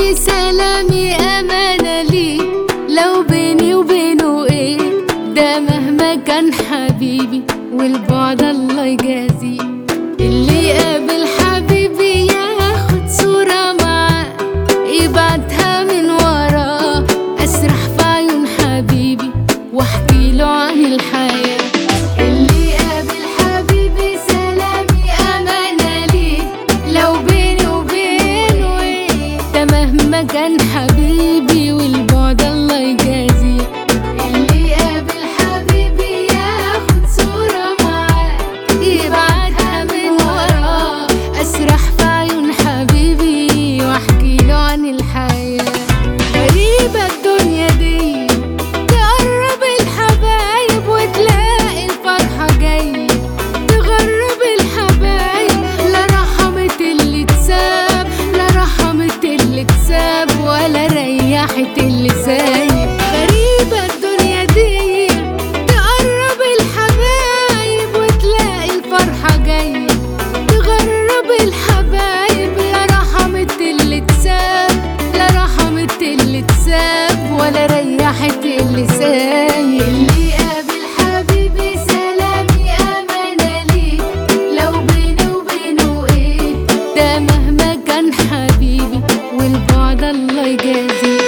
حبيبي سلامي أمانة ليك، لو بيني وبينه ايه ده مهما كان حبيبي والبعد الله يجازيه. اللي يقابل حبيبي ياخد صورة معاه يبعتها من وراه، أسرح في عيون حبيبي واحكي له عن الحياة. اللي يقابل حبيبي سلامي أمانة ليه، لو بيني وبينه ايه ده مهما كان حبيبي والبعد الله يجازيه. اللي يقابل حبيبي ياخد صورة معاه يبعتها من وراه، أسرح في عيون حبيبي واحكي له عن الحياة. غريبة الدنيا دي تقرب الحبايب وتلاقي الفرحة جاية، تغرب الحبايب لا رحمت اللي تساب، لا رحمت اللي تساب ولا ريحت اللي سايب. غريبة الدنيا دي تقرب الحبايب وتلاقي الفرحة جاية، تغرب الحبايب لا رحمت اللي تساب، لا رحمت اللي تساب ولا ريحت اللي سايب. اللي يقابل حبيبي سلامي أمانة ليه، لو بيني وبينه ايه ده مهما كان حبيبي والبعد الله يجازيه.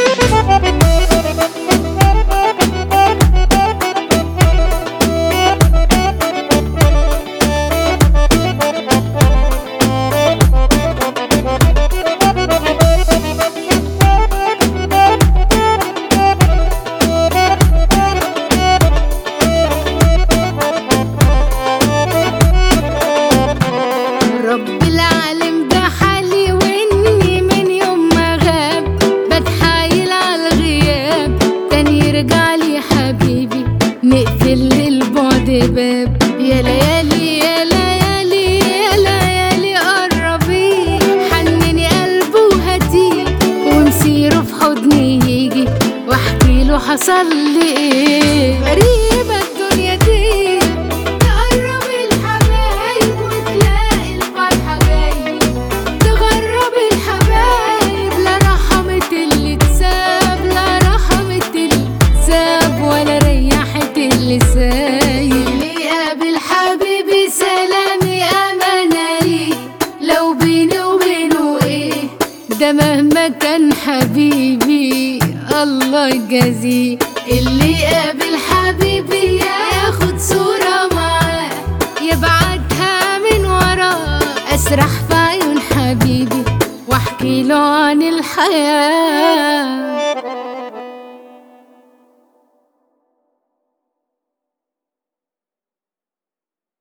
رب العالم ده حالي واني من يوم ما غاب بتحايل على الغياب، تاني يرجع لي حبيبي نقفل للبعد باب. يا ليالي يا ليالي يا ليالي قربي حنني قلبه وهديه، ومسيره في حضني يجي واحكي له حصل لي ايه. غريبة الدنيا دي تقرب الحبايب وتلاقي الفرحة جاية، تغرب الحبايب لا رحمت اللي تساب، لا رحمت اللي تساب ولا ريحت اللي سايب. اللي يقابل حبيبي سلامي أمانة ليه، لو بيني وبينه ايه ده مهما كان حبيبي الله يجازيه. اللي يقابل حبيبي ياخد صورة معاه يبعتها من وراه، أسرح في عيون حبيبي واحكي له عن الحياة.